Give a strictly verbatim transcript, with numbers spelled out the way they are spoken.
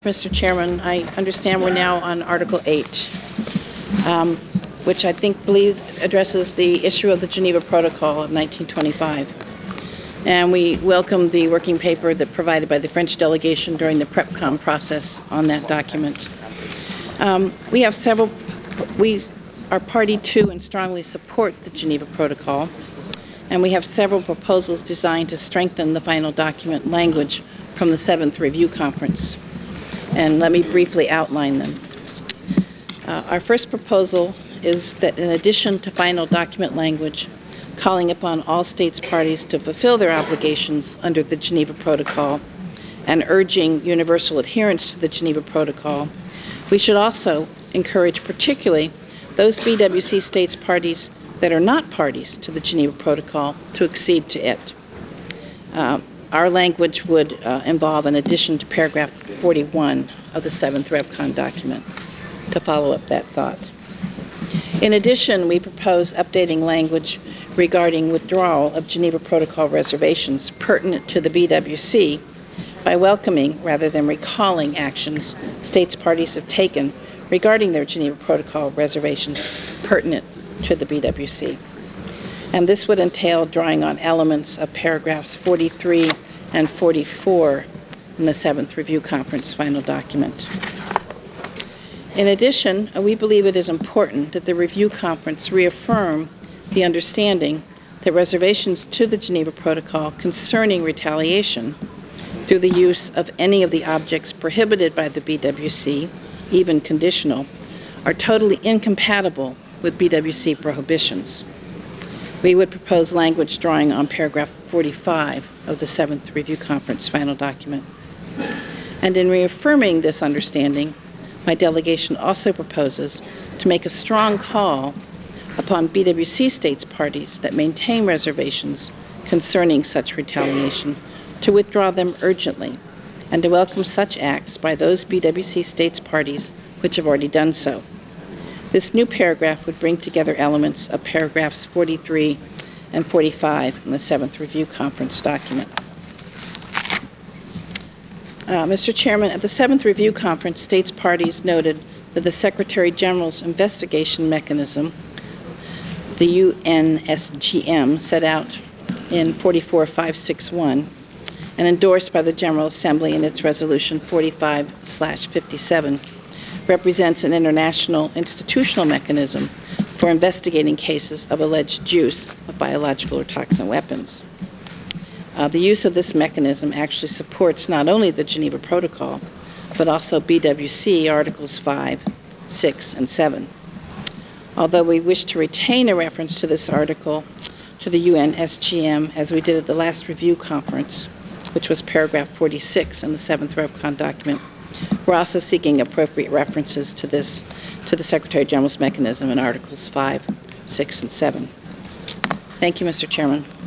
Mister Chairman, I understand we're now on Article eight, um, which I think believes addresses the issue of the Geneva Protocol of nineteen twenty-five. And we welcome the working paper that provided by the French delegation during the PrepCom process on that document. Um, we have several, we are party to and strongly support the Geneva Protocol, and we have several proposals designed to strengthen the final document language from the seventh Review Conference. And let me briefly outline them. Uh, our first proposal is that in addition to final document language calling upon all states parties to fulfill their obligations under the Geneva Protocol and urging universal adherence to the Geneva Protocol, we should also encourage particularly those B W C states parties that are not parties to the Geneva Protocol to accede to it. Uh, Our language would uh, involve an addition to paragraph forty-one of the seventh RevCon document to follow up that thought. In addition, we propose updating language regarding withdrawal of Geneva Protocol reservations pertinent to the B W C by welcoming rather than recalling actions states parties have taken regarding their Geneva Protocol reservations pertinent to the B W C. And this would entail drawing on elements of paragraphs forty-three and forty-four in the seventh Review Conference final document. In addition, we believe it is important that the Review Conference reaffirm the understanding that reservations to the Geneva Protocol concerning retaliation through the use of any of the objects prohibited by the B W C, even conditional, are totally incompatible with B W C prohibitions. We would propose language drawing on paragraph forty-five of the seventh Review Conference final document. And in reaffirming this understanding, my delegation also proposes to make a strong call upon B W C states parties that maintain reservations concerning such retaliation to withdraw them urgently and to welcome such acts by those B W C states parties which have already done so. This new paragraph would bring together elements of paragraphs forty-three and forty-five in the seventh Review Conference document. Uh, Mister Chairman, at the seventh Review Conference, states parties noted that the Secretary General's investigation mechanism, the U N S G M, set out in forty-four point five six one and endorsed by the General Assembly in its resolution forty-five slash fifty-seven, represents an international institutional mechanism for investigating cases of alleged use of biological or toxin weapons. Uh, the use of this mechanism actually supports not only the Geneva Protocol, but also B W C Articles five, six, and seven. Although we wish to retain a reference to this article to the U N S G M as we did at the last review conference, which was paragraph forty-six in the seventh RevCon document, we're also seeking appropriate references to this, to the Secretary General's mechanism in Articles five, six, and seven. Thank you, Mister Chairman.